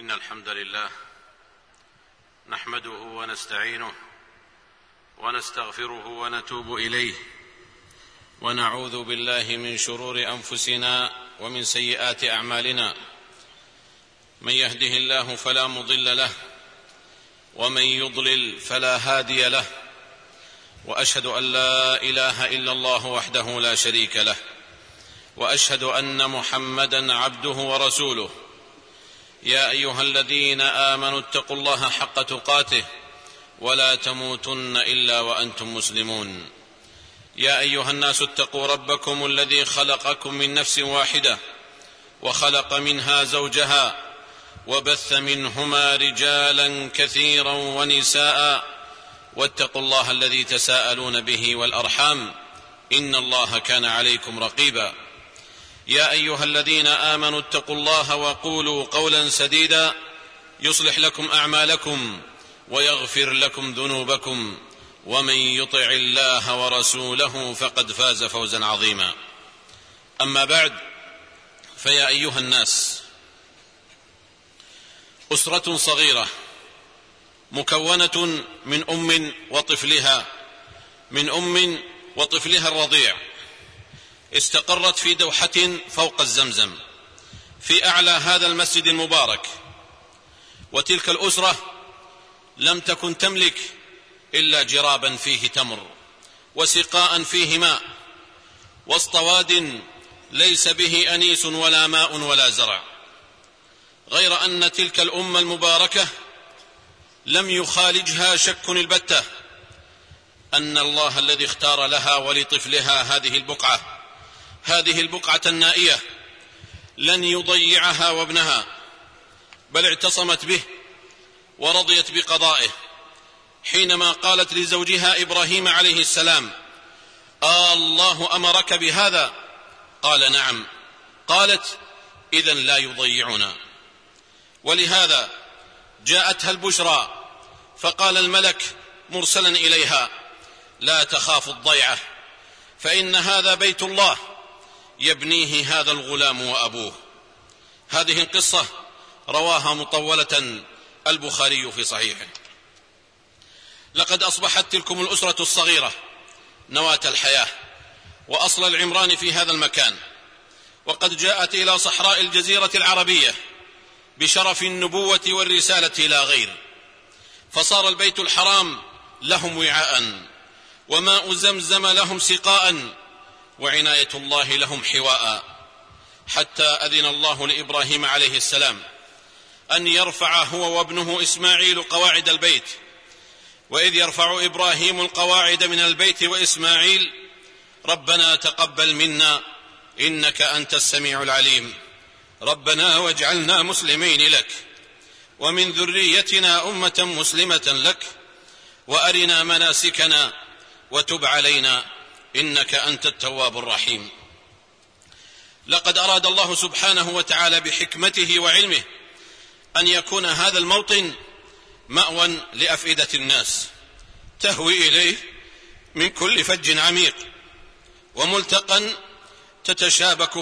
إن الحمد لله نحمده ونستعينه ونستغفره ونتوب إليه، ونعوذ بالله من شرور أنفسنا ومن سيئات أعمالنا. من يهده الله فلا مضل له، ومن يضلل فلا هادي له، وأشهد أن لا إله إلا الله وحده لا شريك له، وأشهد أن محمدًا عبده ورسوله. يا أيها الذين آمنوا اتقوا الله حق تقاته ولا تموتن إلا وأنتم مسلمون. يا أيها الناس اتقوا ربكم الذي خلقكم من نفس واحدة، وخلق منها زوجها، وبث منهما رجالا كثيرا ونساء، واتقوا الله الذي تساءلون به والأرحام، إن الله كان عليكم رقيبا. يا أيها الذين آمنوا اتقوا الله وقولوا قولا سديدا يصلح لكم أعمالكم ويغفر لكم ذنوبكم، ومن يطع الله ورسوله فقد فاز فوزا عظيما. أما بعد، فيا أيها الناس، أسرة صغيرة مكونة من أم وطفلها الرضيع استقرت في دوحة فوق الزمزم في أعلى هذا المسجد المبارك، وتلك الأسرة لم تكن تملك إلا جرابا فيه تمر، وسقاء فيه ماء، وسط واد ليس به أنيس ولا ماء ولا زرع، غير أن تلك الأمة المباركة لم يخالجها شك البتة أن الله الذي اختار لها ولطفلها هذه البقعة النائية لن يضيعها وابنها، بل اعتصمت به ورضيت بقضائه، حينما قالت لزوجها إبراهيم عليه السلام: الله أمرك بهذا؟ قال: نعم. قالت: إذن لا يضيعنا. ولهذا جاءتها البشرى، فقال الملك مرسلا إليها: لا تخاف الضيعة، فإن هذا بيت الله يبنيه هذا الغلام وأبوه. هذه القصة رواها مطولة البخاري في صحيحه. لقد أصبحت تلكم الأسرة الصغيرة نواة الحياة وأصل العمران في هذا المكان، وقد جاءت إلى صحراء الجزيرة العربية بشرف النبوة والرسالة لا غير، فصار البيت الحرام لهم وعاء، وماء زمزم لهم سقاء، وعناية الله لهم حواء، حتى أذن الله لإبراهيم عليه السلام أن يرفع هو وابنه إسماعيل قواعد البيت. وإذ يرفع إبراهيم القواعد من البيت وإسماعيل: ربنا تقبل منا إنك أنت السميع العليم، ربنا واجعلنا مسلمين لك ومن ذريتنا أمة مسلمة لك وأرنا مناسكنا وتب علينا إنك أنت التواب الرحيم. لقد أراد الله سبحانه وتعالى بحكمته وعلمه أن يكون هذا الموطن مأوى لأفئدة الناس تهوي إليه من كل فج عميق، وملتقى تتشابك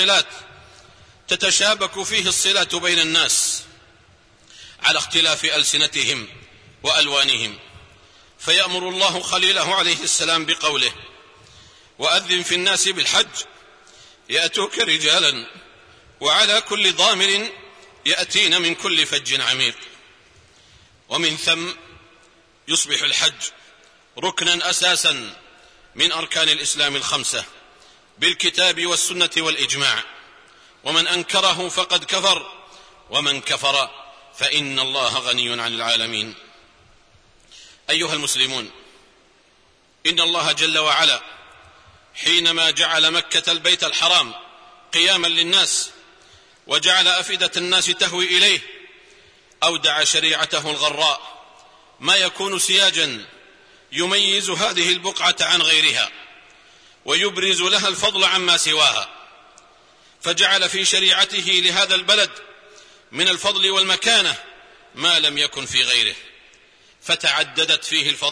فيه الصلات بين الناس على اختلاف ألسنتهم وألوانهم. فيأمر الله خليله عليه السلام بقوله: وأذن في الناس بالحج يأتوك رجالا وعلى كل ضامر يأتين من كل فج عميق. ومن ثم يصبح الحج ركنا أساسا من أركان الإسلام الخمسة بالكتاب والسنة والإجماع، ومن أنكره فقد كفر، ومن كفر فإن الله غني عن العالمين. أيها المسلمون، إن الله جل وعلا حينما جعل مكة البيت الحرام قياما للناس وجعل أفئدة الناس تهوي إليه، أودع شريعته الغراء ما يكون سياجا يميز هذه البقعة عن غيرها ويبرز لها الفضل عما سواها، فجعل في شريعته لهذا البلد من الفضل والمكانة ما لم يكن في غيره، فتعددت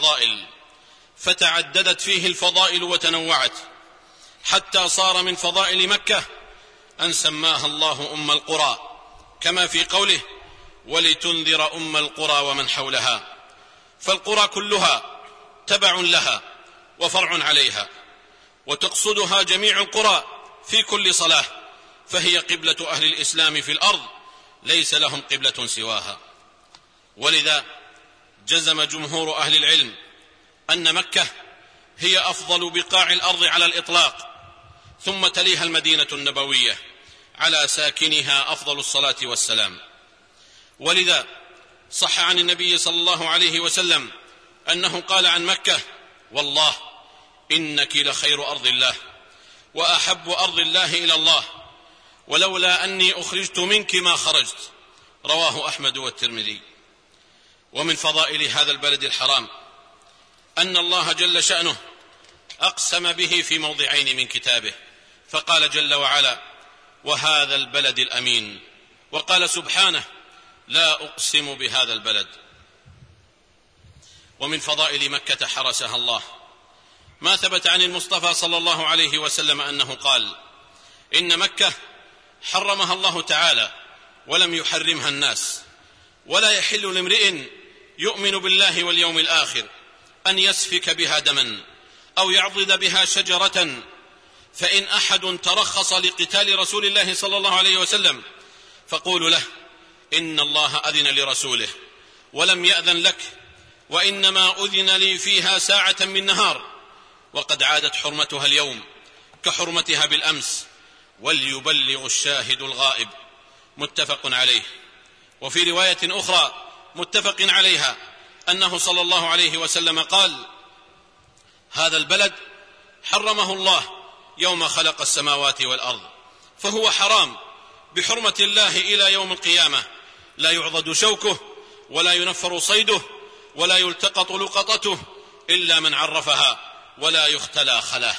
فيه الفضائل وتنوعت، حتى صار من فضائل مكة أن سماها الله أم القرى، كما في قوله: ولتنذر أم القرى ومن حولها، فالقرى كلها تبع لها وفرع عليها، وتقصدها جميع القرى في كل صلاة، فهي قبلة أهل الإسلام في الأرض، ليس لهم قبلة سواها. ولذا جزم جمهور أهل العلم أن مكة هي أفضل بقاع الأرض على الإطلاق، ثم تليها المدينة النبوية، على ساكنها أفضل الصلاة والسلام. ولذا صح عن النبي صلى الله عليه وسلم أنه قال عن مكة: والله إنك لخير أرض الله وأحب أرض الله إلى الله، ولولا أني أخرجت منك ما خرجت. رواه أحمد والترمذي. ومن فضائل هذا البلد الحرام أن الله جل شأنه أقسم به في موضعين من كتابه، فقال جل وعلا: وهذا البلد الأمين، وقال سبحانه: لا أقسم بهذا البلد. ومن فضائل مكة حرسها الله ما ثبت عن المصطفى صلى الله عليه وسلم أنه قال: إن مكة حرمها الله تعالى ولم يحرمها الناس، ولا يحل لامرئ يؤمن بالله واليوم الآخر أن يسفك بها دما أو يعضد بها شجرة، فإن أحد ترخص لقتال رسول الله صلى الله عليه وسلم فقولوا له: إن الله أذن لرسوله ولم يأذن لك، وإنما أذن لي فيها ساعة من نهار، وقد عادت حرمتها اليوم كحرمتها بالأمس، وليبلغ الشاهد الغائب. متفق عليه. وفي رواية أخرى متفق عليها أنه صلى الله عليه وسلم قال: هذا البلد حرمه الله يوم خلق السماوات والأرض، فهو حرام بحرمة الله إلى يوم القيامة، لا يعضد شوكه ولا ينفر صيده ولا يلتقط لقطته إلا من عرفها، ولا يختلى خلاه.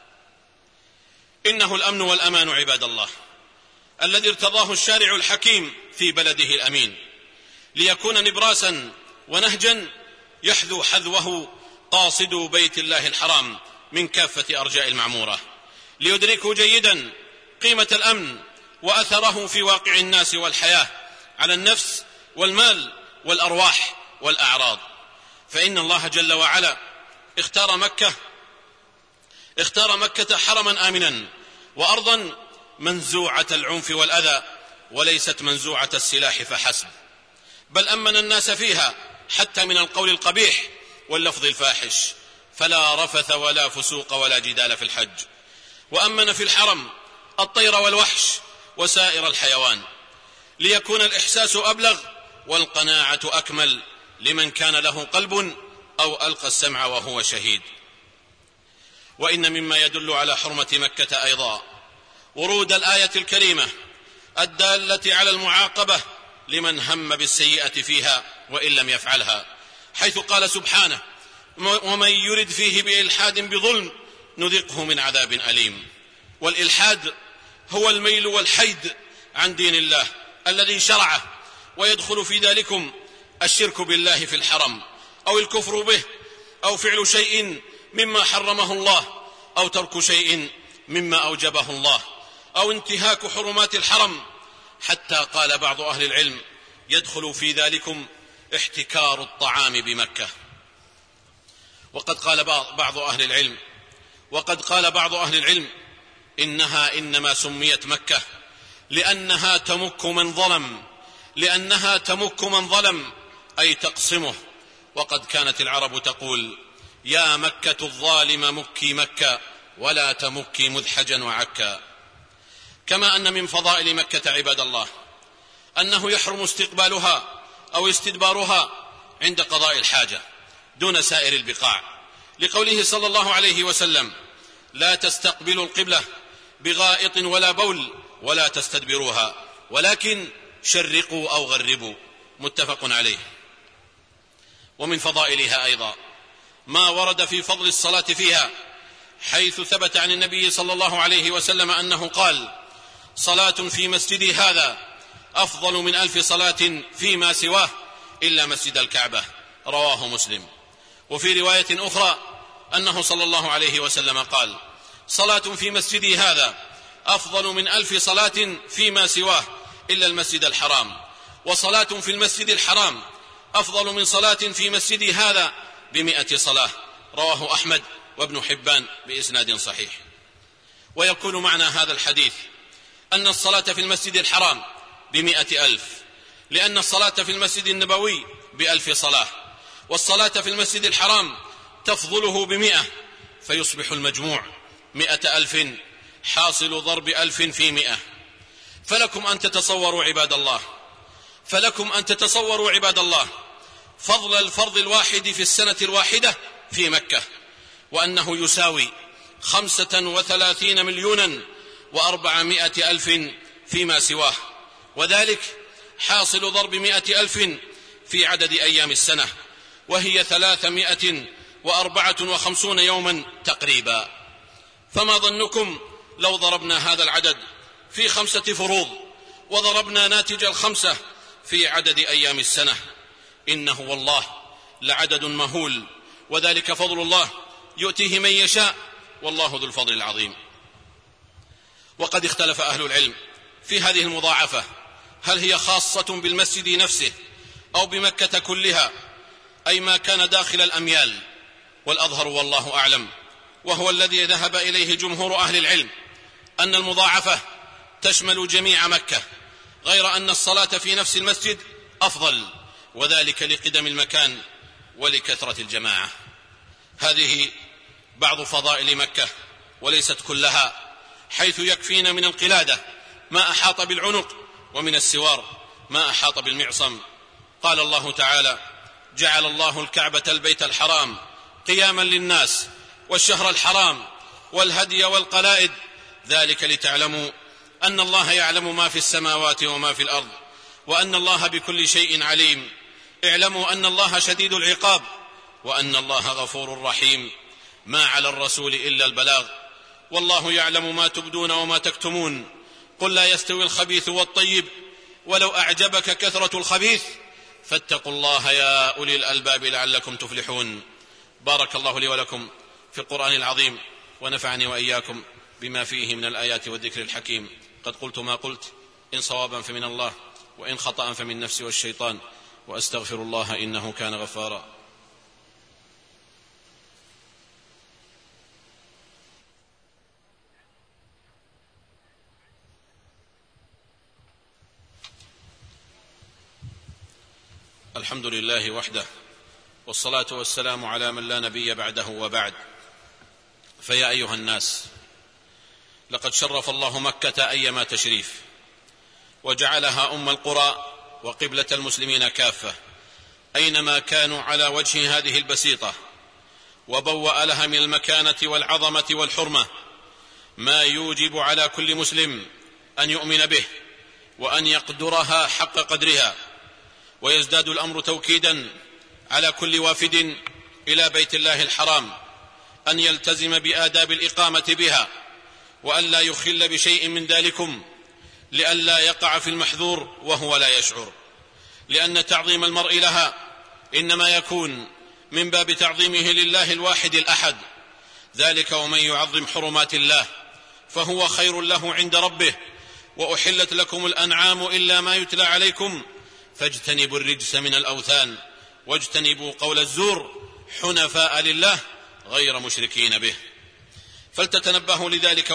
إنه الأمن والأمان عباد الله الذي ارتضاه الشارع الحكيم في بلده الأمين، ليكون نبراسا ونهجا يحذو حذوه قاصدو بيت الله الحرام من كافة أرجاء المعمورة، ليدركوا جيدا قيمة الأمن وأثره في واقع الناس والحياة على النفس والمال والأرواح والأعراض. فإن الله جل وعلا اختار مكة حرما آمنا وأرضا منزوعة العنف والأذى، وليست منزوعة السلاح فحسب، بل أمن الناس فيها حتى من القول القبيح واللفظ الفاحش، فلا رفث ولا فسوق ولا جدال في الحج. وأمن في الحرم الطير والوحش وسائر الحيوان، ليكون الإحساس أبلغ والقناعة أكمل لمن كان له قلب أو ألقى السمع وهو شهيد. وإن مما يدل على حرمة مكة أيضا ورود الآية الكريمة الدالة على المعاقبة لمن هم بالسيئة فيها وإن لم يفعلها، حيث قال سبحانه: ومن يرد فيه بإلحاد بظلم نذقه من عذاب أليم. والإلحاد هو الميل والحيد عن دين الله الذي شرعه، ويدخل في ذلكم الشرك بالله في الحرم، أو الكفر به، أو فعل شيء مما حرمه الله، أو ترك شيء مما أوجبه الله، أو انتهاك حرمات الحرم، حتى قال بعض أهل العلم: يدخل في ذلكم احتكار الطعام بمكة. وقد قال بعض أهل العلم إنها إنما سميت مكة لأنها تمك من ظلم، أي تقصمه. وقد كانت العرب تقول: يا مكة الظالم مكي مكة ولا تمكي مذحجا وعكا. كما أن من فضائل مكة عباد الله أنه يحرم استقبالها أو استدبارها عند قضاء الحاجة دون سائر البقاع، لقوله صلى الله عليه وسلم: لا تستقبلوا القبلة بغائط ولا بول ولا تستدبروها، ولكن شرقوا أو غربوا. متفق عليه. ومن فضائلها أيضا ما ورد في فضل الصلاة فيها، حيث ثبت عن النبي صلى الله عليه وسلم أنه قال: صلاة في مسجدي هذا أفضل من 1000 صلاة فيما سواه إلا مسجد الكعبة. رواه مسلم. وفي رواية أخرى أنه صلى الله عليه وسلم قال: صلاة في مسجدي هذا أفضل من 1000 صلاة فيما سواه إلا المسجد الحرام. وصلاة في المسجد الحرام أفضل من صلاة في مسجدي هذا ب100 صلاة. رواه أحمد وابن حبان بإسناد صحيح. ويكون معنى هذا الحديث أن الصلاة في المسجد الحرام ب100,000، لأن الصلاة في المسجد النبوي ب1000 صلاة، والصلاة في المسجد الحرام تفضله ب100، فيصبح المجموع 100,000 حاصل ضرب 1000 في 100. فلكم أن تتصوروا عباد الله فضل الفرض الواحد في السنة الواحدة في مكة، وأنه يساوي 35,400,000 فيما سواه، وذلك حاصل ضرب 100,000 في عدد أيام السنة، وهي 354 يوما تقريبا. فما ظنكم لو ضربنا هذا العدد في 5 فروض وضربنا ناتج 5 في عدد أيام السنة؟ إنه والله لعدد مهول، وذلك فضل الله يؤتيه من يشاء، والله ذو الفضل العظيم. وقد اختلف أهل العلم في هذه المضاعفة، هل هي خاصة بالمسجد نفسه أو بمكة كلها، أي ما كان داخل الأميال؟ والأظهر والله أعلم، وهو الذي ذهب إليه جمهور أهل العلم، أن المضاعفة تشمل جميع مكة، غير أن الصلاة في نفس المسجد أفضل، وذلك لقدم المكان ولكثرة الجماعة. هذه بعض فضائل مكة وليست كلها، حيث يكفينا من القلادة ما أحاط بالعنق، ومن السوار ما أحاط بالمعصم. قال الله تعالى: جعل الله الكعبة البيت الحرام قياما للناس والشهر الحرام والهدي والقلائد، ذلك لتعلموا أن الله يعلم ما في السماوات وما في الأرض، وأن الله بكل شيء عليم. اعلموا أن الله شديد العقاب، وأن الله غفور رحيم. ما على الرسول إلا البلاغ، والله يعلم ما تبدون وما تكتمون. قل لا يستوي الخبيث والطيب ولو أعجبك كثرة الخبيث، فاتقوا الله يا أولي الألباب لعلكم تفلحون. بارك الله لي ولكم في القرآن العظيم، ونفعني وإياكم بما فيه من الآيات والذكر الحكيم. قد قلت ما قلت، إن صوابا فمن الله، وإن خطأ فمن نفسي والشيطان، وأستغفر الله إنه كان غفارا. الحمد لله وحده، والصلاة والسلام على من لا نبي بعده، وبعد. فيا أيها الناس، لقد شرف الله مكة أيما تشريف، وجعلها أم القرى وقبلة المسلمين كافة أينما كانوا على وجه هذه البسيطة، وبوأ لها من المكانة والعظمة والحرمة ما يوجب على كل مسلم أن يؤمن به وأن يقدرها حق قدرها. ويزداد الأمر توكيدا على كل وافد إلى بيت الله الحرام أن يلتزم بآداب الإقامة بها، وأن لا يخل بشيء من ذلكم، لئلا يقع في المحذور وهو لا يشعر، لأن تعظيم المرء لها إنما يكون من باب تعظيمه لله الواحد الأحد. ذلك ومن يعظم حرمات الله فهو خير له عند ربه. وأحلت لكم الأنعام إلا ما يتلى عليكم فاجتنبوا الرجس من الأوثان واجتنبوا قول الزور حنفاء لله غير مشركين به. فلتتنبهوا لذلك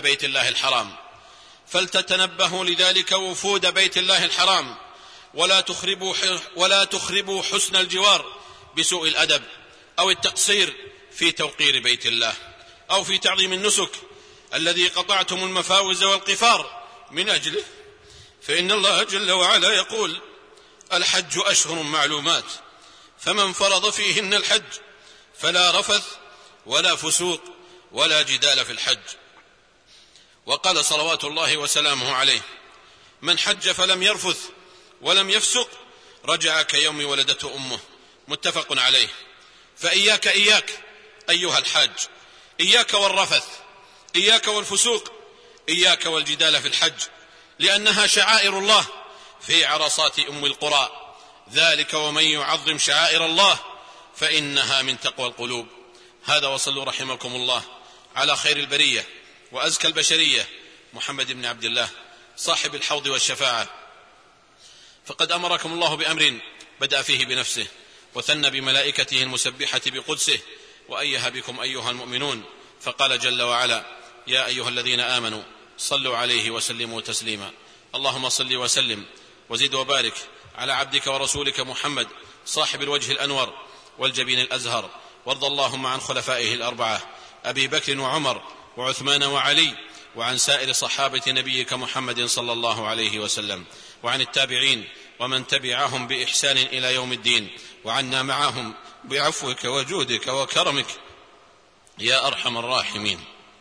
وفود بيت الله الحرام، ولا تخربوا حسن الجوار بسوء الأدب أو التقصير في توقير بيت الله أو في تعظيم النسك الذي قطعتم المفاوز والقفار من أجله. فإن الله جل وعلا يقول: الحج أشهر معلومات، فمن فرض فيهن الحج فلا رفث ولا فسوق ولا جدال في الحج. وقال صلوات الله وسلامه عليه: من حج فلم يرفث ولم يفسق رجع كيوم ولدته أمه. متفق عليه. فإياك أيها الحاج، إياك والرفث، إياك والفسوق، إياك والجدال في الحج، لأنها شعائر الله في عرصات أم القرى. ذلك ومن يعظم شعائر الله فإنها من تقوى القلوب. هذا، وصلوا رحمكم الله على خير البرية وأزكى البشرية محمد بن عبد الله صاحب الحوض والشفاعة. فقد أمركم الله بأمر بدأ فيه بنفسه، وثنى بملائكته المسبحة بقدسه، وأيه بكم أيها المؤمنون، فقال جل وعلا: يا أيها الذين آمنوا صلوا عليه وسلموا تسليما. اللهم صل وسلم وزد وبارك على عبدك ورسولك محمد صاحب الوجه الأنور والجبين الأزهر، وارض اللهم عن خلفائه الأربعة أبي بكر وعمر وعثمان وعلي، وعن سائر صحابة نبيك محمد صلى الله عليه وسلم، وعن التابعين ومن تبعهم بإحسان إلى يوم الدين، وعنا معهم بعفوك وجودك وكرمك يا أرحم الراحمين.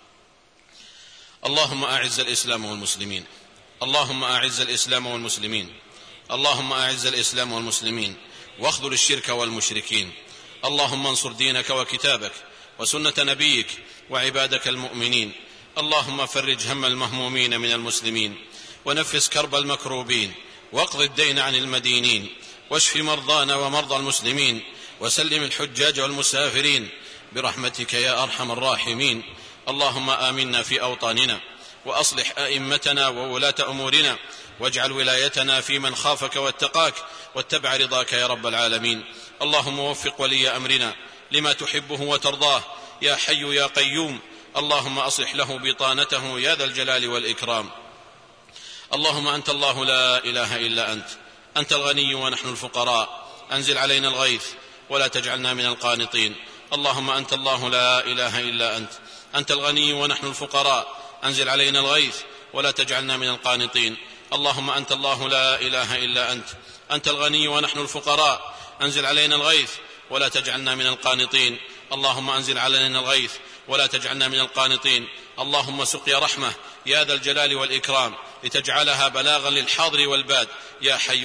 اللهم أعز الإسلام والمسلمين، اللهم أعز الإسلام والمسلمين، اللهم أعز الإسلام والمسلمين، واخذل الشرك والمشركين. اللهم انصر دينك وكتابك وسنة نبيك وعبادك المؤمنين. اللهم فرج هم المهمومين من المسلمين، ونفس كرب المكروبين، واقض الدين عن المدينين، واشف مرضانا ومرضى المسلمين، وسلم الحجاج والمسافرين برحمتك يا أرحم الراحمين. اللهم آمنا في أوطاننا، وأصلح أئمتنا وولاة أمورنا، واجعل ولايتنا في من خافك واتقاك واتبع رضاك يا رب العالمين. اللهم وفق ولي أمرنا لما تحبه وترضاه يا حي يا قيوم. اللهم أصلح له بطانته يا ذا الجلال والإكرام. اللهم أنت الله لا إله إلا أنت، أنت الغني ونحن الفقراء، أنزل علينا الغيث ولا تجعلنا من القانطين. اللهم أنت الله لا إله إلا أنت، أنت الغني ونحن الفقراء، أنزل علينا الغيث ولا تجعلنا من القانطين. اللهم أنت الله لا إله إلا أنت، أنت الغني ونحن الفقراء، أنزل علينا الغيث ولا تجعلنا من القانطين. اللهم أنزل علينا الغيث ولا تجعلنا من القانطين. اللهم سقيا رحمة يا ذا الجلال والإكرام، لتجعلها بلاغا للحاضر والباد يا حي